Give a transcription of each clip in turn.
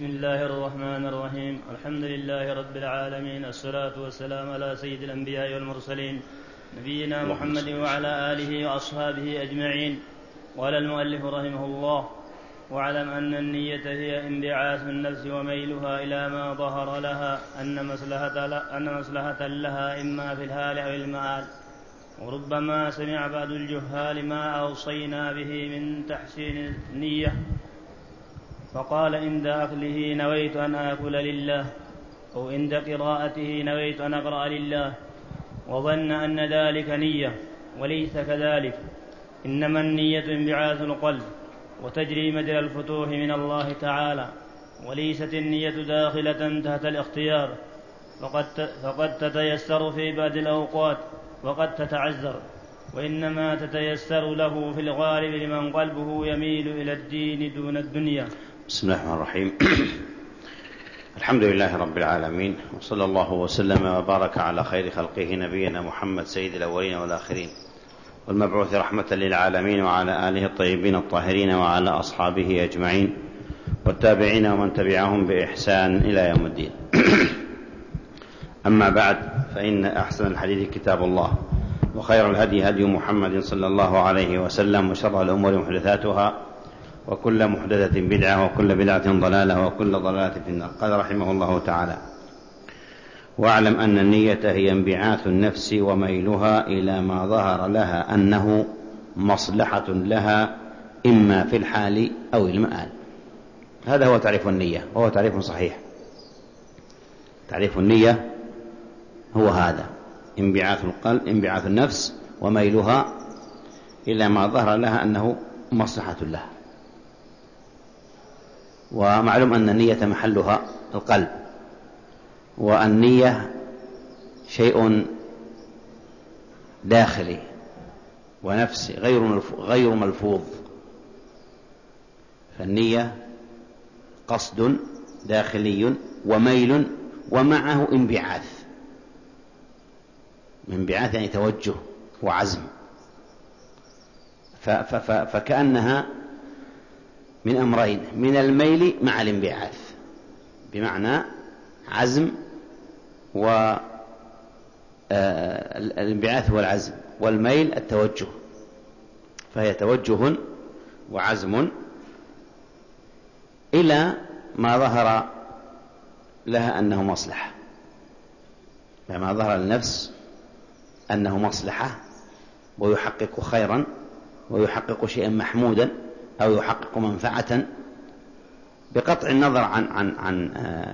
بسم الله الرحمن الرحيم. الحمد لله رب العالمين، الصلاة والسلام على سيد الأنبياء والمرسلين نبينا محمد وعلى آله وأصحابه أجمعين. قال المؤلف رحمه الله: واعلم أن النية هي انبعاث النفس وميلها إلى ما ظهر لها أن مصلحة لها إما في الحال أو المآل. وربما سمع بعض الجهال ما أوصينا به من تحسين النية فقال عند أكله نويت أن آكل لله، أو عند قراءته نويت أن أقرأ لله، وظن أن ذلك نية، وليس كذلك، إنما النية انبعاث القلب وتجري مجرى الفتوح من الله تعالى، وليست النية داخلة تحت الاختيار، فقد تتيسر في بعض الأوقات وقد تتعذر، وإنما تتيسر له في الغالب لمن قلبه يميل إلى الدين دون الدنيا. بسم الله الرحمن الرحيم. الحمد لله رب العالمين، وصلى الله وسلم وبارك على خير خلقه نبينا محمد سيد الأولين والآخرين، والمبعوث رحمة للعالمين، وعلى آله الطيبين الطاهرين، وعلى أصحابه أجمعين، والتابعين ومن تبعهم بإحسان إلى يوم الدين. أما بعد، فإن أحسن الحديث كتاب الله، وخير الهدي هدي محمد صلى الله عليه وسلم، وشر الأمور محدثاتها، وكل محدثة بدعة، وكل بدعة ضلالة، وكل ضلالة في النار. قال رحمه الله تعالى: واعلم أن النية هي انبعاث النفس وميلها إلى ما ظهر لها أنه مصلحة لها إما في الحال أو المآل. هذا هو تعريف النية، وهو تعريف صحيح. تعريف النية هو هذا: انبعاث القلب، انبعاث النفس وميلها إلى ما ظهر لها أنه مصلحة لها. ومعلوم أن النية محلها القلب، والنية شيء داخلي ونفسي غير ملفوظ. فالنية قصد داخلي وميل ومعه انبعاث. انبعاث يعني توجه وعزم، فكأنها من أمرين: من الميل مع الانبعاث، بمعنى عزم، والانبعاث هو العزم، والميل التوجه، فهي توجه وعزم إلى ما ظهر لها أنه مصلحة، لما ظهر للنفس أنه مصلحة ويحقق خيرا ويحقق شيئا محمودا أو يحقق منفعة، بقطع النظر عن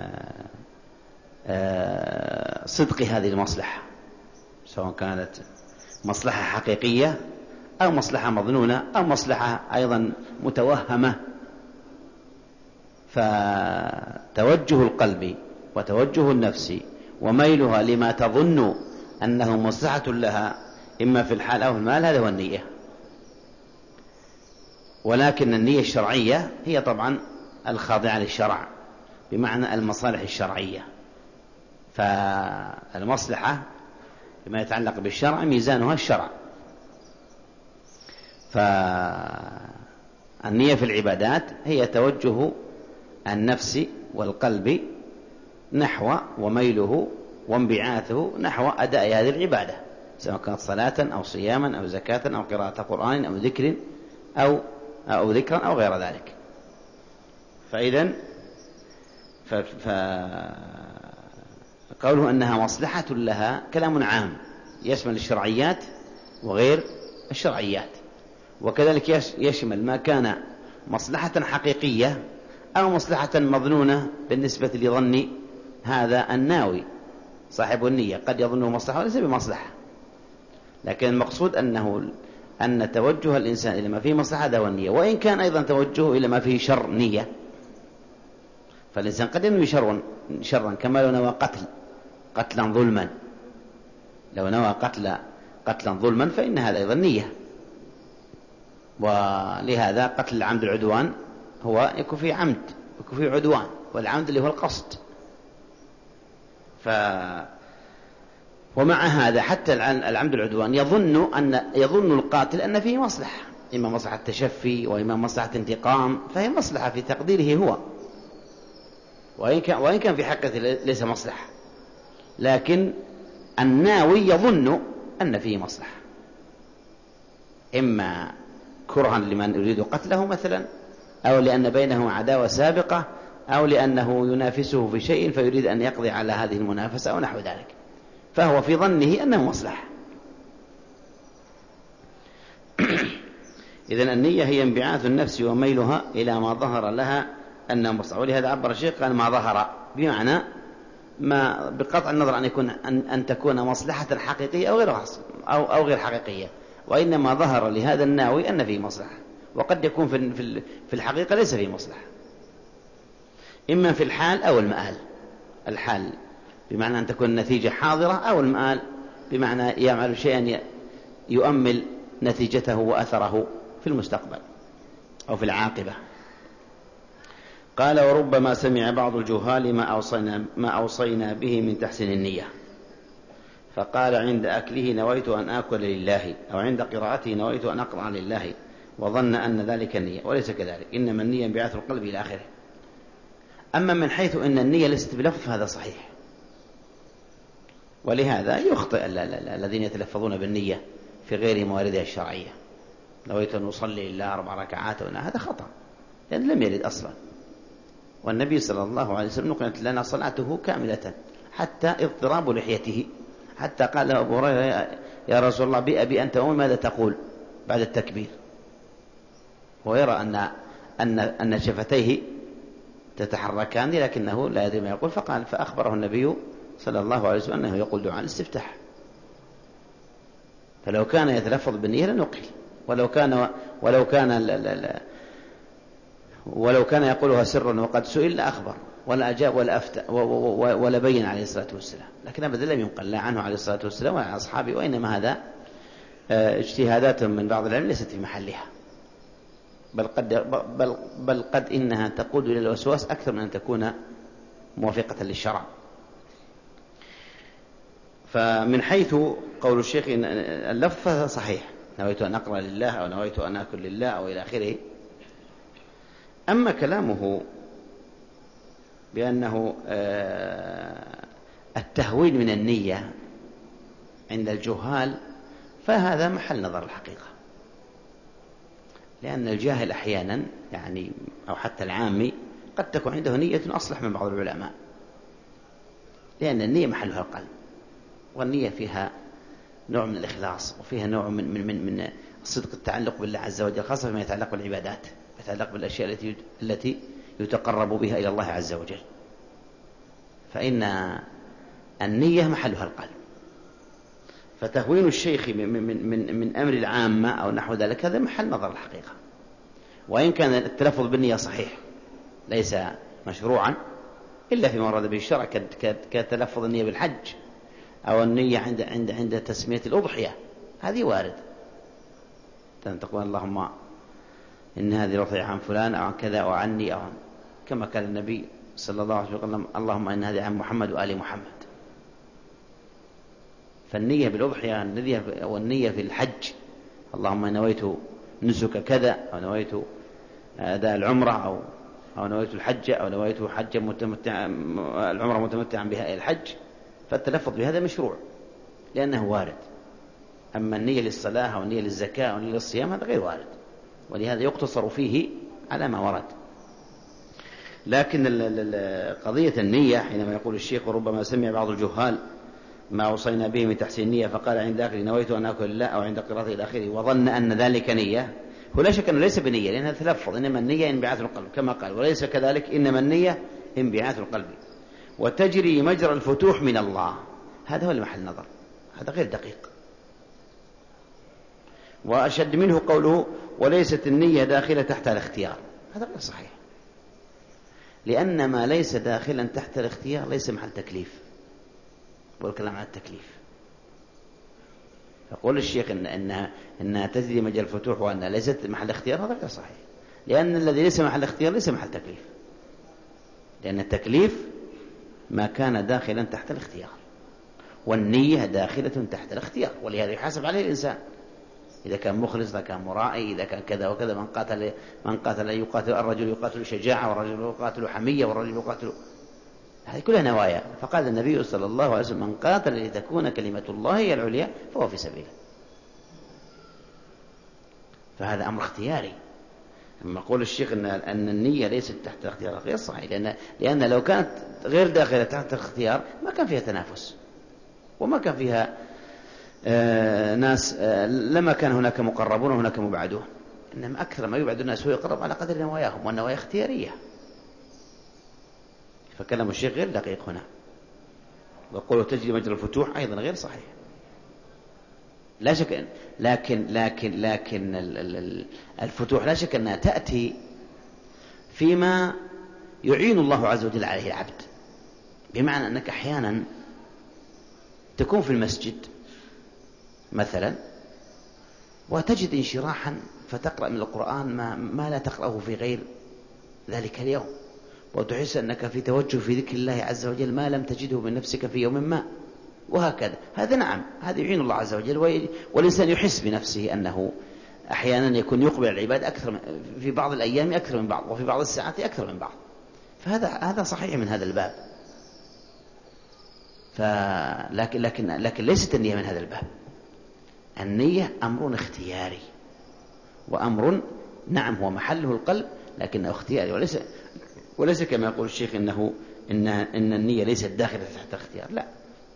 صدق هذه المصلحة، سواء كانت مصلحة حقيقية أو مصلحة مظنونة أو مصلحة أيضا متوهمة. فتوجه القلب وتوجه النفس وميلها لما تظن أنه مصلحة لها إما في الحال أو في المال، هذا هو النية. ولكن النية الشرعية هي طبعا الخاضعة للشرع، بمعنى المصالح الشرعية. فالمصلحة بما يتعلق بالشرع ميزانها الشرع. فالنية في العبادات هي توجه النفس والقلب نحو وميله وانبعاثه نحو أداء هذه العبادة، سواء كانت صلاة أو صياما أو زكاة أو قراءة قرآن أو ذكر أو ذكرا أو غير ذلك. فإذن قوله أنها مصلحة لها كلام عام يشمل الشرعيات وغير الشرعيات، وكذلك يشمل ما كان مصلحة حقيقية أو مصلحة مظنونة بالنسبة لظن هذا الناوي صاحب النية. قد يظنه مصلحة وليس بمصلحة، لكن المقصود أن توجه الإنسان إلى ما فيه مصلحة هذا هو النية، وإن كان أيضا توجهه إلى ما فيه شر نية. فالإنسان قد ينوي شرا، كما لو نوى قتلا ظلما، لو نوى قتلا ظلما فإن هذا أيضا نية. ولهذا قتل العمد العدوان هو يكون فيه عمد، يكون فيه عدوان، والعمد اللي هو القصد. ومع هذا حتى العمد العدوان يظن القاتل أن فيه مصلحة، إما مصلحة تشفي وإما مصلحة انتقام، فهي مصلحة في تقديره هو. وإن كان في حقه ليس مصلحة، لكن الناوي يظن أن فيه مصلحة، إما كرها لمن يريد قتله مثلا، أو لأن بينه عداوة سابقة، أو لأنه ينافسه في شيء فيريد أن يقضي على هذه المنافسة أو نحو ذلك، فهو في ظنه أنه مصلحة. إذن النية هي انبعاث النفس وميلها إلى ما ظهر لها أنه مصلحة. ولهذا عبر الشيخ قال ما ظهر، بمعنى ما بقطع النظر أن تكون مصلحة حقيقية أو غير حقيقية، وإنما ظهر لهذا الناوي أن فيه مصلحة، وقد يكون في الحقيقة ليس فيه مصلحة، إما في الحال أو المآل. الحال بمعنى أن تكون النتيجة حاضرة، أو المآل بمعنى يعمل شيئا يؤمل نتيجته وأثره في المستقبل أو في العاقبة. قال وربما سمع بعض الجهال ما أوصينا به من تحسين النية، فقال عند أكله نويت أن آكل لله، أو عند قراءته نويت أن أقرأ لله، وظن أن ذلك النية، وليس كذلك، إنما النية انبعاث القلب إلى آخره. أما من حيث أن النية ليست بلفظ فهذا صحيح، ولهذا يخطئ الذين يتلفظون بالنية في غير مواردها الشرعية. نويت أن أصلي لله 4 ركعات، هذا خطأ، لأن لم يرد أصلا. والنبي صلى الله عليه وسلم نقلت لنا صلاته كاملة حتى اضطراب لحيته، حتى قال له أبو هريرة يا رسول الله بأبي أنت وأمي ماذا تقول بعد التكبير؟ ويرى أن شفتيه تتحركان لكنه لا يدري ما يقول، فأخبره النبي صلى الله عليه وسلم أنه يقول دعاء الاستفتاح. فلو كان يتلفظ بالنية لنقل، ولو كان يقولها سرا وقد سئل لأخبر ولا أجاب ولا أفتى ولا بين عليه الصلاة والسلام، لكن أبدا لم ينقل لا عنه عليه الصلاة والسلام ولا عن أصحابه، وإنما هذا اجتهادات من بعض العلم ليست في محلها، بل قد إنها تقود إلى الوسواس أكثر من أن تكون موافقة للشرع. فمن حيث قول الشيخ إن اللفظ صحيح، نويت أن أقرأ لله أو نويت أن أكل لله أو إلى آخره. أما كلامه بأنه التهويل من النية عند الجهال فهذا محل نظر الحقيقة، لأن الجاهل أحيانا يعني أو حتى العامي قد تكون عنده نية أصلح من بعض العلماء، لأن النية محلها القلب، والنية فيها نوع من الإخلاص، وفيها نوع من صدق التعلق بالله عز وجل، خاصة فيما يتعلق بالعبادات، يتعلق بالأشياء التي يتقرب بها إلى الله عز وجل، فإن النية محلها القلب. فتهوين الشيخ من أمر العامة أو نحو ذلك هذا محل نظر الحقيقة، وإن كان التلفظ بالنية صحيح ليس مشروعا إلا فيما ورد به الشرع، كتلفظ النية بالحج أو النية عند تسمية الأضحية، هذه وارد، تقول اللهم إن هذه الأضحية عن فلان أو عن كذا أو عني، أو كما قال النبي صلى الله عليه وسلم اللهم إن هذه عن محمد وآل محمد. فالنية بالأضحية والنية في الحج، اللهم نويت نسك كذا، أو نويت أداء العمرة، أو نويت الحج، أو نويت حجا العمرة متمتعا بها إلى الحج، فالتلفظ بهذا مشروع لأنه وارد. أما النية للصلاة أو النية للزكاة أو النية للصيام هذا غير وارد، ولهذا يقتصر فيه على ما ورد. لكن قضية النية حينما يقول الشيخ وربما سمع بعض الجهال ما أوصينا به من تحسين النية، فقال عند آخر نويت أن أكل لله، أو عند قراءته إلى آخره وظن أن ذلك نية، هو لا شك أنه ليس بنية، لأنها تلفظ، إنما النية انبعاث القلب كما قال، وليس كذلك، إنما النية انبعاث القلب وتجري مجرى الفتوح من الله. هذا هو المحل نظر، هذا غير دقيق. وأشد منه قوله وليست النية داخلة تحت الاختيار، هذا غير صحيح، لأن ما ليس داخلا تحت الاختيار ليس محل تكليف، والكلام عن التكليف. فقول الشيخ إنها تجري مجرى الفتوح وأنها ليست محل اختيار، هذا غير صحيح، لأن الذي ليس محل اختيار ليس محل تكليف، لأن التكليف ما كان داخلا تحت الاختيار، والنية داخلة تحت الاختيار، ولهذا يحاسب عليه الإنسان إذا كان مخلص، إذا كان مرائي، إذا كان كذا وكذا. من قاتل يقاتل الرجل يقاتل شجاعة، والرجل يقاتل حمية، والرجل يقاتل هذه كلها نوايا. فقال النبي صلى الله عليه وسلم: من قاتل لتكون كلمة الله هي العليا فهو في سبيله. فهذا أمر اختياري. لما يقول الشيخ أن النية ليست تحت الاختيار غير صحيح، لأن لو كانت غير داخلة تحت الاختيار ما كان فيها تنافس، وما كان فيها ناس، لما كان هناك مقربون وهناك مبعدون. إنما أكثر ما يبعد الناس هو يقرب على قدر نواياهم، والنوايا اختيارية. فكلام الشيخ غير دقيق هنا. وقوله تجري مجرى الفتوح أيضا غير صحيح. لا شك، لكن الفتوح لا شك أنها تأتي فيما يعين الله عز وجل عليه العبد. بمعنى أنك أحيانا تكون في المسجد مثلا وتجد انشراحا فتقرأ من القرآن ما لا تقرأه في غير ذلك اليوم، وتحس أنك في توجه في ذكر الله عز وجل ما لم تجده من نفسك في يوم ما، وهكذا. هذا نعم، هذا يعين الله عز وجل، والإنسان يحس بنفسه أنه أحيانا يكون يقبل العباد أكثر في بعض الأيام أكثر من بعض، وفي بعض الساعات أكثر من بعض. فهذا صحيح من هذا الباب. لكن ليست النية من هذا الباب. النية أمر اختياري، وأمر نعم هو محله القلب لكنه اختياري، وليس كما يقول الشيخ إن النية ليست داخلة تحت اختيار، لا.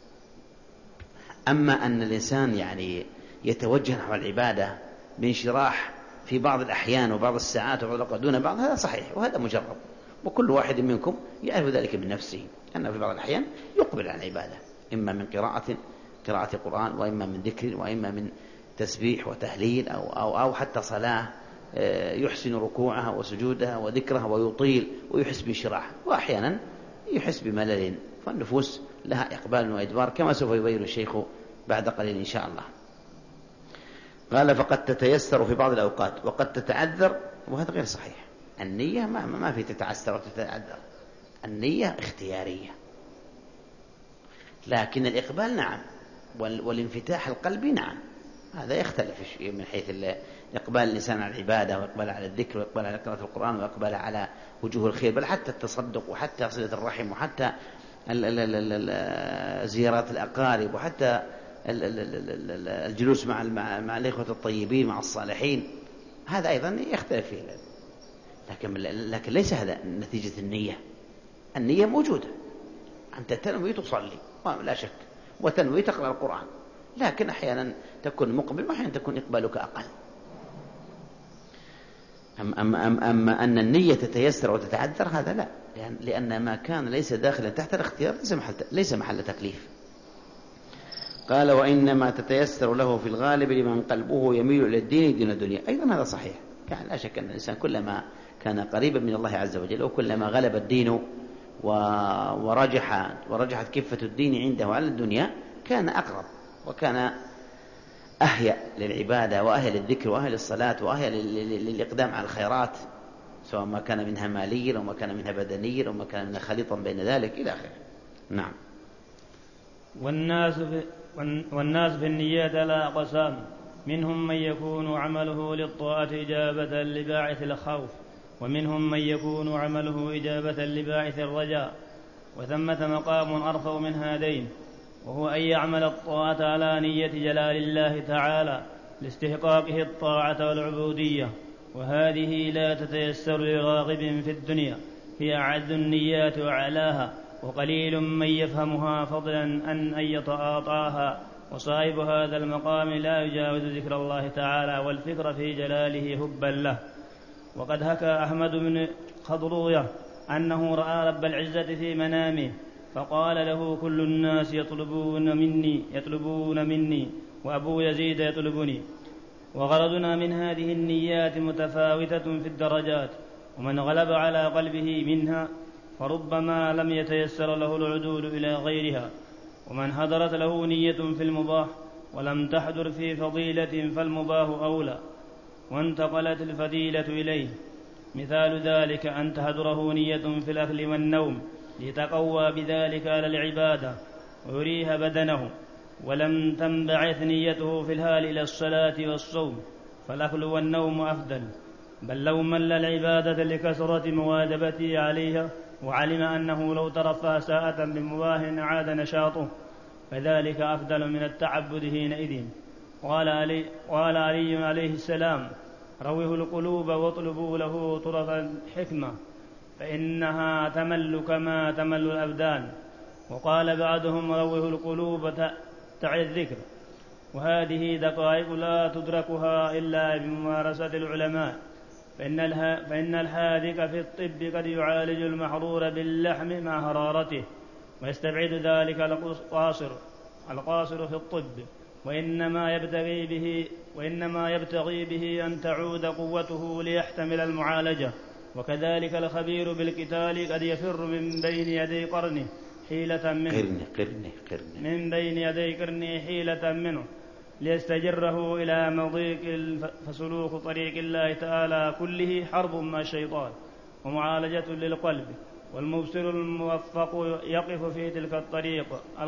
أما أن الإنسان يعني يتوجه نحو العبادة بانشراح في بعض الأحيان وبعض الساعات وبعض الأوقات دون بعض، هذا صحيح وهذا مجرب، وكل واحد منكم يعرف ذلك من نفسه، أنه في بعض الأحيان يقبل على العبادة، إما من قراءة قرآن، وإما من ذكر، وإما من تسبيح وتهليل، أو حتى صلاة يحسن ركوعها وسجودها وذكرها ويطيل ويحس بانشراح، وأحيانا يحس بملل. فالنفوس لها إقبال وإدبار كما سوف يبين الشيخ بعد قليل إن شاء الله. قال: فقد تتيسر في بعض الأوقات وقد تتعذر، وهذا غير صحيح. النية ما في تتعسر وتتعذر، النية اختيارية، لكن الإقبال نعم، والانفتاح القلبي نعم، هذا يختلف من حيث إقبال الإنسان على العبادة، وإقبال على الذكر، وإقبال على قراءة القرآن، وإقبال على وجوه الخير، بل حتى التصدق، وحتى صلة الرحم، وحتى زيارات الأقارب، وحتى الجلوس مع الإخوة الطيبين، مع الصالحين، هذا أيضا يختلف فيه. لكن ليس هذا نتيجة النية. النية موجودة، أنت تنوي تصلي لا شك، وتنوي تقرأ القرآن، لكن أحيانا تكون مقبل وأحيانا تكون إقبالك أقل. أما أن النية تتيسر وتتعذر، هذا لا، لأن ما كان ليس داخلا تحت الاختيار ليس محل تكليف. قال: وإنما تتيسر له في الغالب لمن قلبه يميل إلى الدين دون الدنيا. أيضا هذا صحيح، يعني لا شك أن الإنسان كلما كان قريبا من الله عز وجل، وكلما غلب الدين ورجحت كفة الدين عنده على الدنيا، كان أقرب، وكان أهيأ للعبادة، وأهيأ للذكر، وأهيأ للصلاة، وأهيأ للإقدام على الخيرات، سواء ما كان منها ماليا أو ما كان منها بدنيا أو ما كان منها خليطا بين ذلك إلى آخره. نعم. والناس في النيات على أقسام: منهم من يكون عمله للطاعة إجابة لباعث الخوف، ومنهم من يكون عمله إجابة لباعث الرجاء، وثمة مقام أرفع من هذين، وهو أن يعمل الطاعة على نية جلال الله تعالى لاستحقاقه الطاعة والعبودية، وهذه لا تتيسر لراغب في الدنيا، هي أعز النيات وأعلاها، وقليل من يفهمها فضلا عن أن يتعاطاها، وصاحب هذا المقام لا يجاوز ذكر الله تعالى والفكر في جلاله هبا له. وقد حكى أحمد بن خضروية أنه رأى رب العزة في منامه فقال له: كل الناس يطلبون مني وأبو يزيد يطلبني. وغرضنا من هذه النيات متفاوتة في الدرجات، ومن غلب على قلبه منها فربما لم يتيسر له العدول إلى غيرها، ومن حضرت له نية في المباح ولم تحضر في فضيلة فالمباح أولى وانتقلت الفضيلة إليه. مثال ذلك أن تحضره نية في الأكل والنوم ليتقوى بذلك على العبادة ويريها بدنه، ولم تنبعث نيته في الهال إلى الصلاة والصوم، فالأكل والنوم أفضل، بل لو مل العبادة لكثرة مواجبته عليها وعلم أنه لو ترفه ساعة بمباه عاد نشاطه، فذلك أفضل من التعبد حينئذ. قال علي عليه السلام: روه القلوب واطلبوا له طرف الحكمة فإنها تمل كما تمل الأبدان. وقال بعضهم: روه القلوب تعي الذكر. وهذه دقائق لا تدركها إلا بممارسة العلماء، فإن الحاذق في الطب قد يعالج المحرور باللحم مع حرارته، ويستبعد ذلك القاصر في الطب، وإنما يبتغي به أن تعود قوته ليحتمل المعالجة. وكذلك الخبير بالقتال قد يفر من بين يدي قرنه حيلة منه ليستجره إلى مضيق، فسلوك طريق الله تعالى كله حرب مع الشيطان ومعالجة للقلب. والمبصر الموفق يقف في تلك الطريق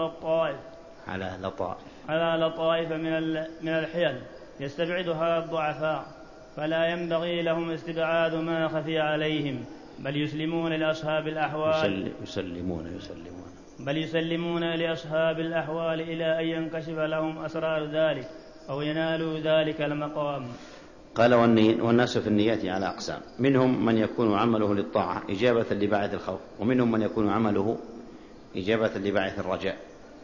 على لطائف من الحيل يستبعدها الضعفاء، فلا ينبغي لهم استبعاد ما خفي عليهم، بل يسلمون لأصحاب الأحوال إلى أن ينكشف لهم أسرار ذلك أو ينالوا ذلك المقام. قال: والناس في النيات على أقسام، منهم من يكون عمله للطاعة إجابة لباعث الخوف، ومنهم من يكون عمله إجابة لباعث الرجاء.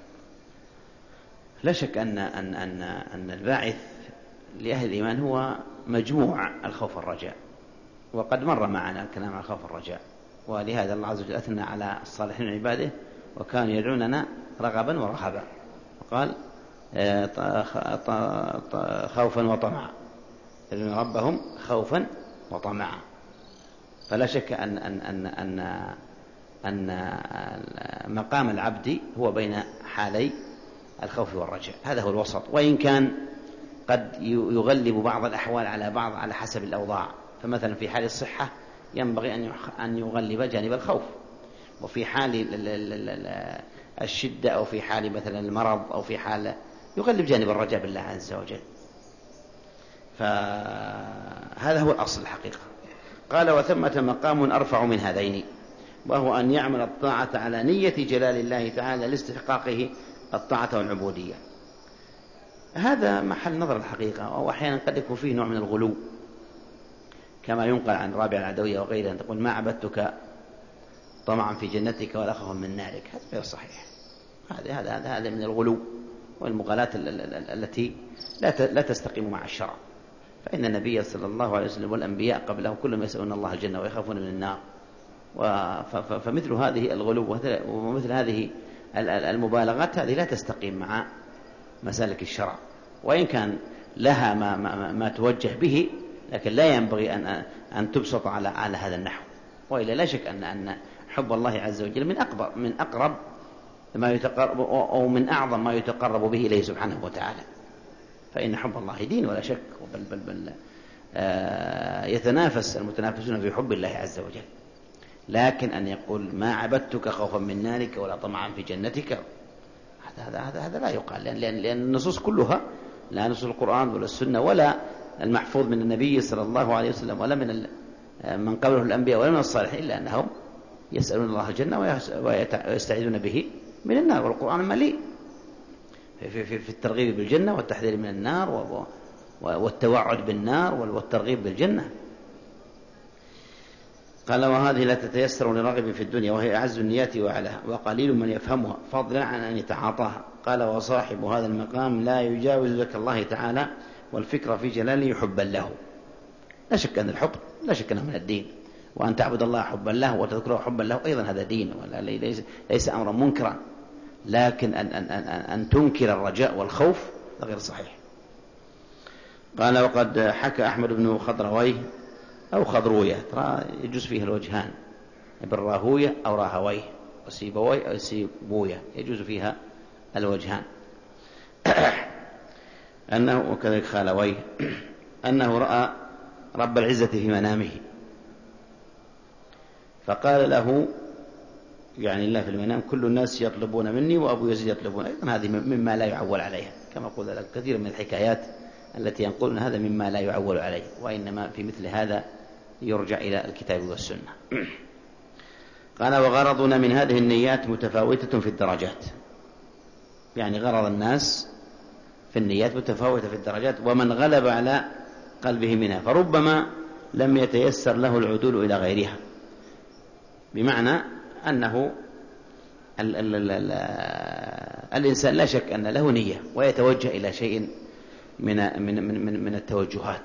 لا شك أن الباعث لأهل الإيمان هو مجموع الخوف والرجاء، وقد مر معنا الكلام عن الخوف والرجاء، ولهذا الله عز وجل أثنى على الصالحين من عباده وكانوا يدعوننا رغبا ورهبا، وقال: خوفا وطمعا، يدعون ربهم خوفا وطمعا. فلا شك أن مقام العبد هو بين حالي الخوف والرجاء، هذا هو الوسط، وإن كان قد يغلب بعض الأحوال على بعض على حسب الأوضاع. فمثلا في حال الصحة ينبغي أن يغلب جانب الخوف، وفي حال الشدة أو في حال مثلا المرض أو في حال يغلب جانب الرجاء بالله عز وجل. فهذا هو الأصل الحقيقة. قال: وثمة مقام أرفع من هذين، وهو أن يعمل الطاعة على نية جلال الله تعالى لاستحقاقه الطاعة والعبودية. هذا محل نظر الحقيقة، وأحيانا قد يكون فيه نوع من الغلو، كما ينقل عن رابع العدوية وغيره أن تقول: ما عبدتك طمعا في جنتك ولا خوفا من نارك. هذا غير صحيح. هذا من الغلو والمغالاة التي لا تستقيم مع الشرع. فإن النبي صلى الله عليه وسلم والأنبياء قبله كلهم يسألون الله الجنة ويخافون من النار. فمثل هذه الغلو ومثل هذه المبالغات هذه لا تستقيم مع مسالك الشرع، وإن كان لها ما توجه به، لكن لا ينبغي أن تبسط على هذا النحو. وإلا لا شك أن حب الله عز وجل من أقرب ما يتقرب أو من أعظم ما يتقرب به إليه سبحانه وتعالى. فإن حب الله دين ولا شك، بل يتنافس المتنافسون في حب الله عز وجل. لكن أن يقول: ما عبدتك خوفا من نارك ولا طمعا في جنتك، هذا لا يقال، لأن النصوص كلها، لا نصوص القرآن ولا السنة ولا المحفوظ من النبي صلى الله عليه وسلم ولا من قبله الأنبياء ولا من الصالحين، إلا أنهم يسألون الله الجنة ويستعيذون به من النار. والقرآن مليء في الترغيب بالجنة والتحذير من النار والتوعد بالنار والترغيب بالجنة. قال: وهذه لا تتيسر لراغب في الدنيا، وهي أعز النيات وأعلاها، وقليل من يفهمها فضلا عن أن يتعاطاها. قال: وصاحب هذا المقام لا يجاوز ذكر الله تعالى والفكر في جلاله حبا له. لا شك أن الحب لا شك أنه من الدين، وأن تعبد الله حبا له وتذكره حبا له أيضا هذا دين، ليس أمرا منكرا. لكن أن تنكر الرجاء والخوف غير صحيح. قال: وقد حكى أحمد بن خضرويه أو خضروية، ترى يجوز فيه الوجهان، بالراهوية أو راهويه، وسيبويه أو سيبويه، يجوز فيها الوجهان. أنه وكذلك خالويه أنه رأى رب العزة في منامه، فقال له، يعني الله في المنام: كل الناس يطلبون مني وأبو يزيد يطلبون. أيضا هذه مما لا يعول عليها، كما قلت لك كثير من الحكايات التي ينقلون هذا مما لا يعول عليه، وإنما في مثل هذا يرجع إلى الكتاب والسنة. قال وغرضنا من هذه النيات متفاوتة في الدرجات، يعني غرض الناس في النيات متفاوتة في الدرجات، ومن غلب على قلبه منها فربما لم يتيسر له العدول إلى غيرها، بمعنى أنه الإنسان لا شك أن له نية ويتوجه إلى شيء من التوجهات،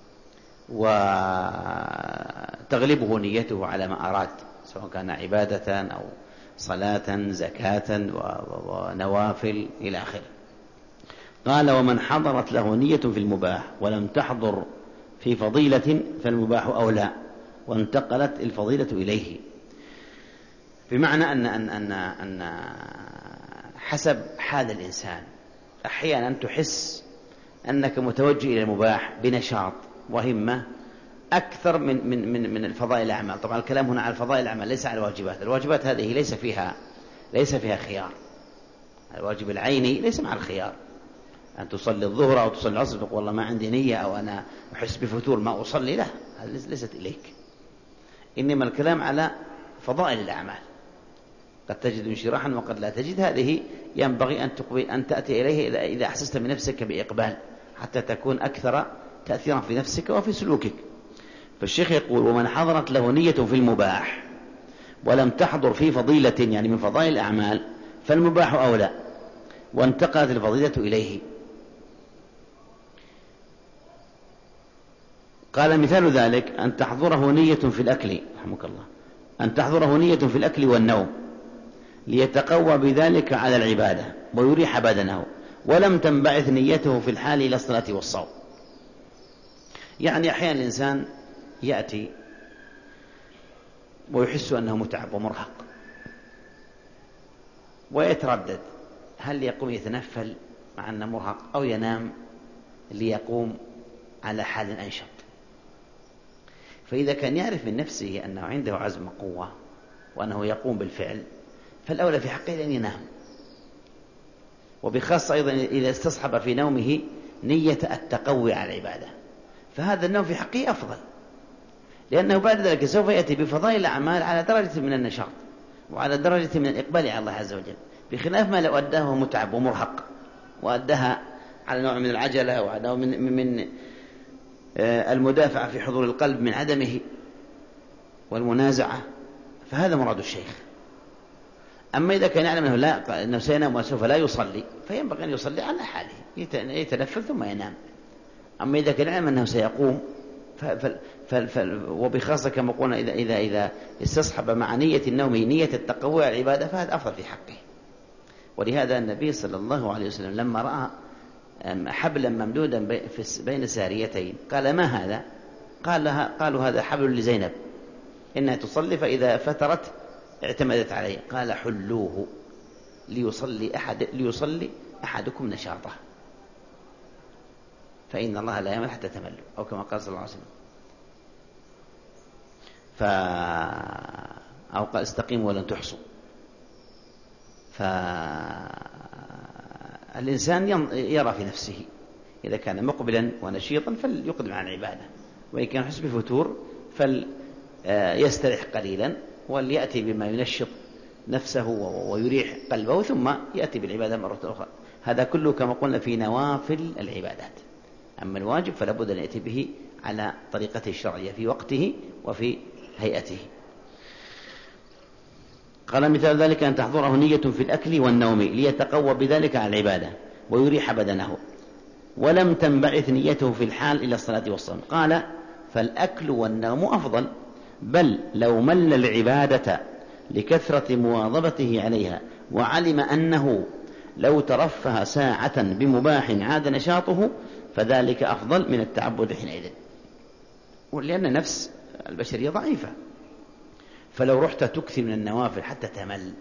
وتغلبه نيته على ما أراد، سواء كان عبادة أو صلاة زكاة ونوافل إلى آخره. قال ومن حضرت له نية في المباح ولم تحضر في فضيلة فالمباح أولى وانتقلت الفضيلة إليه، بمعنى أن حسب حال الإنسان أحيانا تحس أنك متوجه إلى المباح بنشاط وهمة أكثر من الفضائل الأعمال. طبعا الكلام هنا على الفضائل الأعمال ليس على الواجبات، الواجبات هذه ليس فيها خيار، الواجب العيني ليس مع الخيار، أن تصلي الظهر أو تصلي العصر تقول والله ما عندي نية أو أنا أحس بفتور ما أصلي، لا، هذه ليست إليك. إنما الكلام على فضائل الأعمال، قد تجد انشراحا وقد لا تجد، هذه ينبغي أن تأتي إليه إذا أحسست من نفسك بإقبال حتى تكون أكثر تأثيرا في نفسك وفي سلوكك. فالشيخ يقول ومن حضرت له نية في المباح ولم تحضر في فضيلة، يعني من فضائل الأعمال، فالمباح أولى وانتقلت الفضيلة إليه. قال مثال ذلك أن تحضره نية في الأكل، رحمك الله، أن تحضره نية في الأكل والنوم ليتقوى بذلك على العبادة ويريح بدنه، ولم تنبعث نيته في الحال إلى الصلاة والصوم. يعني أحيانا الإنسان يأتي ويحس أنه متعب ومرهق ويتردد هل يقوم يتنفل مع أنه مرهق أو ينام ليقوم على حال أنشط. فإذا كان يعرف من نفسه أنه عنده عزم قوة وأنه يقوم بالفعل فالأولى في حقه أن ينام، وبخاصة أيضا إذا استصحب في نومه نية التقوي على العبادة، فهذا النوم في حقه أفضل، لأنه بعد ذلك سوف يأتي بفضائل الأعمال على درجة من النشاط وعلى درجة من الإقبال على الله عز وجل، بخلاف ما لو أداه متعب ومرهق وأداها على نوع من العجلة وعلى نوع من المدافعة في حضور القلب من عدمه والمنازعة، فهذا مراد الشيخ. أما إذا كان يعلم أنه سينام وسوف لا يصلي فينبغي أن يصلي على حاله، يتنفل ثم ينام. أما إذا كان يعلم أنه سيقوم وبخاصة كما قلنا إذا استصحب مع نية النوم نية التقوى على العبادة فهذا أفضل في حقه. ولهذا النبي صلى الله عليه وسلم لما رأى حبلا ممدودا بين ساريتين قال ما هذا؟ قالوا هذا حبل لزينب إنها تصلي فإذا فترت اعتمدت عليه، قال حلوه ليصلي أحدكم نشاطه فإن الله لا يمل حتى تملوا، أو كما قال صلى الله عليه وسلم، أو قال استقيموا ولن تحصوا. فالإنسان يرى في نفسه إذا كان مقبلا ونشيطا فليقدم عن العبادة، وإن كان يحس بفتور فليستريح قليلا وليأتي بما ينشط نفسه ويريح قلبه ثم يأتي بالعبادة مرة أخرى. هذا كله كما قلنا في نوافل العبادات. أما الواجب فلا بد أن يأتي به على طريقته الشرعية في وقته وفي هيئته. قال مثال ذلك أن تحضره نية في الأكل والنوم ليتقوى بذلك على العبادة ويريح بدنه، ولم تنبعث نيته في الحال إلى الصلاة والصوم. قال فالأكل والنوم أفضل، بل لو مل العبادة لكثرة مواظبته عليها وعلم أنه لو ترفه ساعة بمباح عاد نشاطه فذلك أفضل من التعبد حينئذ، ولأن نفس البشرية ضعيفة، فلو رحت تكثر من النوافل حتى تمل،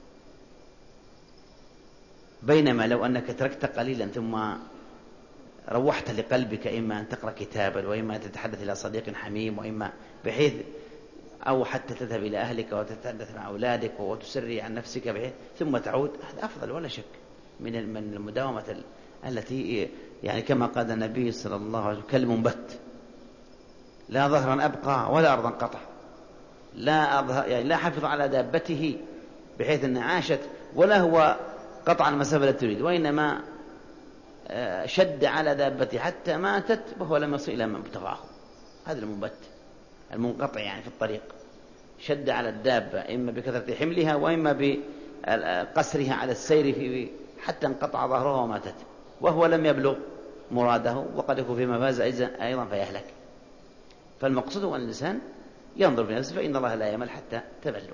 بينما لو أنك تركت قليلا ثم روحت لقلبك إما أن تقرأ كتابا وإما أن تتحدث إلى صديق حميم وإما بحيث أو حتى تذهب إلى أهلك وتتحدث مع أولادك وتسري عن نفسك بحيث ثم تعود، هذا أفضل ولا شك من المداومة التي يعني كما قال النبي صلى الله عليه وسلم كالمنبت لا ظهرا أبقى ولا أرضا قطع. لا حفظ على دابته بحيث أنها عاشت، ولا هو قطع المسافة التي تريد، وإنما شد على دابته حتى ماتت وهو لم يصل إلى ما ابتغاه. هذا المنبت المنقطع يعني في الطريق، شد على الدابة إما بكثرة حملها وإما بقسرها على السير حتى انقطع ظهرها وماتت وهو لم يبلغ مراده، وقد يكون في مفاز أيضا فيهلك. فالمقصود هو أن الإنسان ينظر في نفسه، فإن الله لا يمل حتى تبلغ.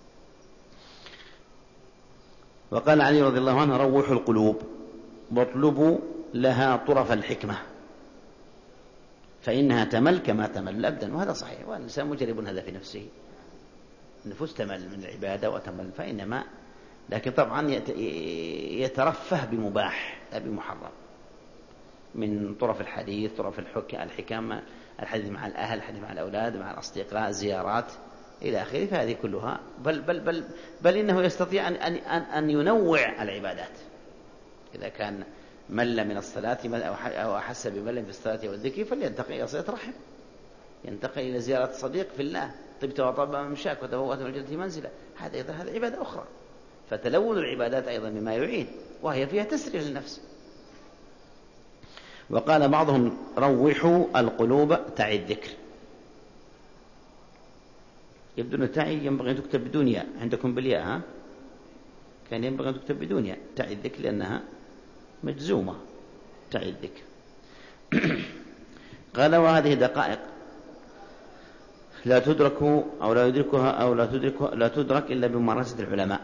وقال علي رضي الله عنه: روحوا القلوب واطلبوا لها طرف الحكمة فإنها تمل كما تمل الأبدان. وهذا صحيح، والإنسان مجرب هذا في نفسه، النفوس تمل من العبادة وتمل، فإنما لكن طبعا يترفه بمباح لا بمحرم، من طرف الحديث، طرف الحكم، الحديث مع الأهل، الحديث مع الأولاد، مع الأصدقاء، زيارات إلى آخره. فهذه كلها بل إنه يستطيع أن ينوع العبادات. إذا كان مل من الصلاة أو أحس بمل في الصلاة والذكر فلينتقل إلى صلة رحم، ينتقل إلى زيارة صديق في الله، طبت وطاب ممشاك وتبوأت من الجنة منزلا، هذا عبادة أخرى. فتلون العبادات أيضا مما يعين، وهي فيها تسريع للنفس. وقال بعضهم: روحوا القلوب تعي الذكر. يبدو أن تعي ينبغي أن تكتب بدون ياء، عندكم بالياء ها؟ كان ينبغي أن تكتب بدون ياء تعي الذكر لأنها مجزومة تعي الذكر. قال: وهذه دقائق لا تدرك أو لا يدركها أو لا تدرك إلا بممارسة العلماء.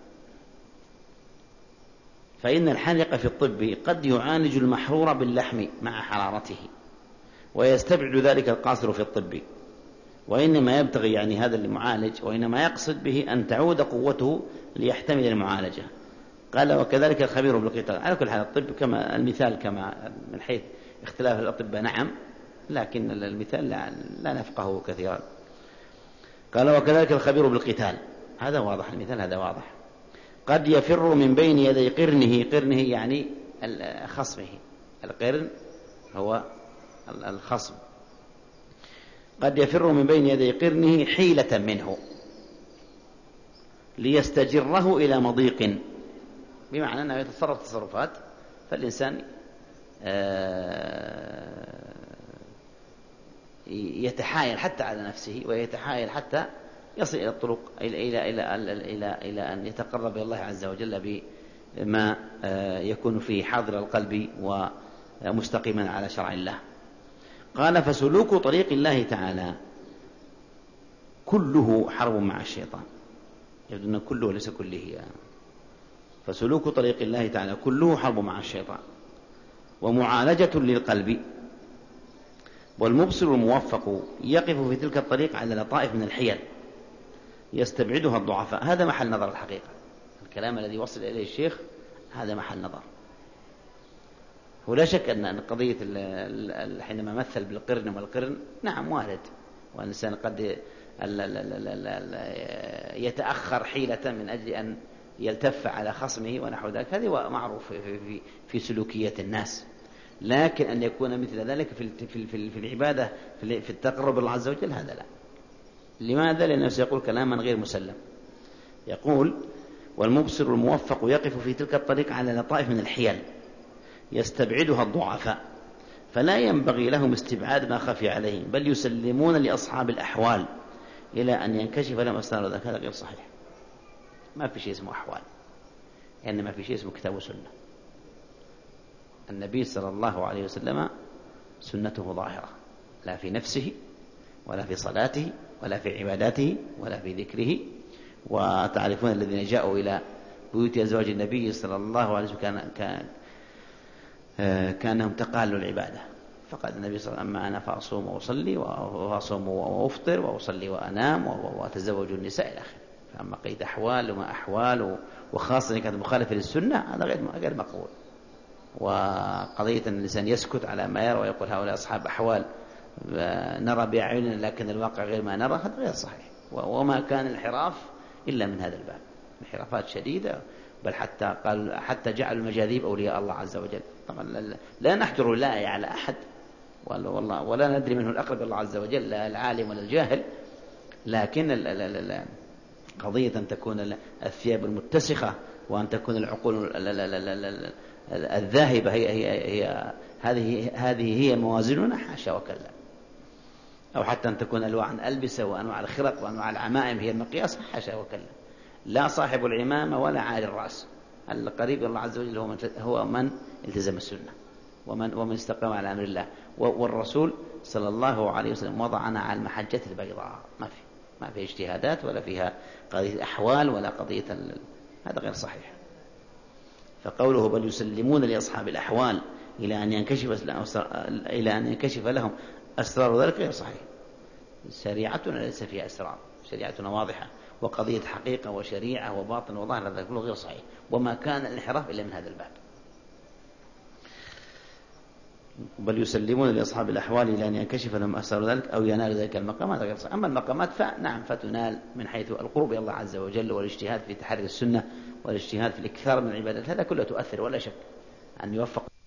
فإن الحالق في الطب قد يعالج المحرور باللحم مع حرارته، ويستبعد ذلك القاصر في الطب، وإنما يبتغي يعني هذا المعالج، وإنما يقصد به أن تعود قوته ليحتمل المعالجة. قال: وكذلك الخبير بالقتال. على كل حال الطب كما المثال كما من حيث اختلاف الأطباء نعم، لكن المثال لا نفقه كثيرا. قال: وكذلك الخبير بالقتال. هذا واضح، المثال هذا واضح. قد يفر من بين يدي قرنه يعني خصمه، القرن هو الخصم. قد يفر من بين يدي قرنه حيلة منه ليستجره إلى مضيق، بمعنى أنه يتصرف تصرفات فالإنسان يتحايل حتى على نفسه، ويتحايل حتى يصل إلى الطرق إلى أن يتقرب إلى الله عز وجل بما يكون فيه حاضر القلب ومستقيما على شرع الله. قال: فسلوك طريق الله تعالى كله حرب مع الشيطان. يبدو أن كله ليس كله يعني. فسلوك طريق الله تعالى كله حرب مع الشيطان ومعالجة للقلب. والمبصر الموفق يقف في تلك الطريق على لطائف من الحيل يستبعدها الضعفاء. هذا محل نظر الحقيقة، الكلام الذي وصل إليه الشيخ هذا محل نظر. ولا شك أن قضية حينما مثل بالقرن والقرن نعم وارد، والإنسان قد يتأخر حيلة من أجل أن يلتف على خصمه ونحو ذلك، هذا معروف في سلوكيات الناس. لكن أن يكون مثل ذلك في العبادة في التقرب الله عز وجل هذا لا. لماذا؟ لأنه سيقول كلاما غير مسلم. يقول: والمبصر الموفق يقف في تلك الطريق على لطائف من الحيل يستبعدها الضعفاء، فلا ينبغي لهم استبعاد ما خفي عليهم، بل يسلمون لأصحاب الأحوال إلى أن ينكشف لهم أسرار ذلك. هذا غير صحيح. ما في شيء اسمه أحوال، يعني ما في شيء اسمه كتاب وسنة. النبي صلى الله عليه وسلم سنته ظاهرة، لا في نفسه ولا في صلاته ولا في عباداته ولا في ذكره. وتعرفون الذين جاءوا إلى بيوت أزواج النبي صلى الله عليه وسلم كانهم تقالوا العبادة، فقال النبي صلى الله عليه وسلم: أما أنا فأصوم وأصلي وأصوم وأفطر وأصلي وأنام وأتزوج النساء إلى آخره. فأما قيد أحوال وما أحوال، وخاصة إن كانت مخالفة للسنة، هذا غير مقبول. وقضية أن الإنسان يسكت على ما يرى ويقول هؤلاء أصحاب أحوال نرى بأعيننا لكن الواقع غير ما نرى، هذا غير صحيح. وما كان الانحراف إلا من هذا الباب، انحرافات شديدة، بل حتى جعل المجاذيب أولياء الله عز وجل. طبعا لا نحجر الآية على أحد، ولا ندري منه الأقرب الله عز وجل، لا العالم ولا الجاهل، لكن قضية أن تكون الثياب المتسخة وأن تكون العقول الذاهبة هذه هي موازننا، حاشا وكلا. أو حتى أن تكون أنواع الألبسة وأنواع الخرق وأنواع العمائم هي المقياس، حاشا وكلا. لا صاحب العمامة ولا عالي الرأس. القريب من الله عز وجل هو من التزم السنة ومن استقام على أمر الله. والرسول صلى الله عليه وسلم وضعنا على المحجة البيضاء، ما في اجتهادات ولا فيها قضية أحوال ولا قضية هذا غير صحيح. فقوله بل يسلمون لأصحاب الأحوال إلى أن ينكشف لهم أسرار ذلك غير صحيح. شريعتنا ليس فيها أسرار، شريعتنا واضحة، وقضية حقيقة وشريعة وباطن وظاهر هذا كله غير صحيح، وما كان الانحراف إلا من هذا الباب. بل يسلمون لأصحاب الأحوال إلى أن ينكشف لهم أسرار ذلك أو ينال ذلك المقامات غير صحيح. أما المقامات فنعم فتنال من حيث القرب إلى الله عز وجل والاجتهاد في تحري السنة والاجتهاد في الإكثار من العبادات، هذا كله تؤثر ولا شك أن يوفق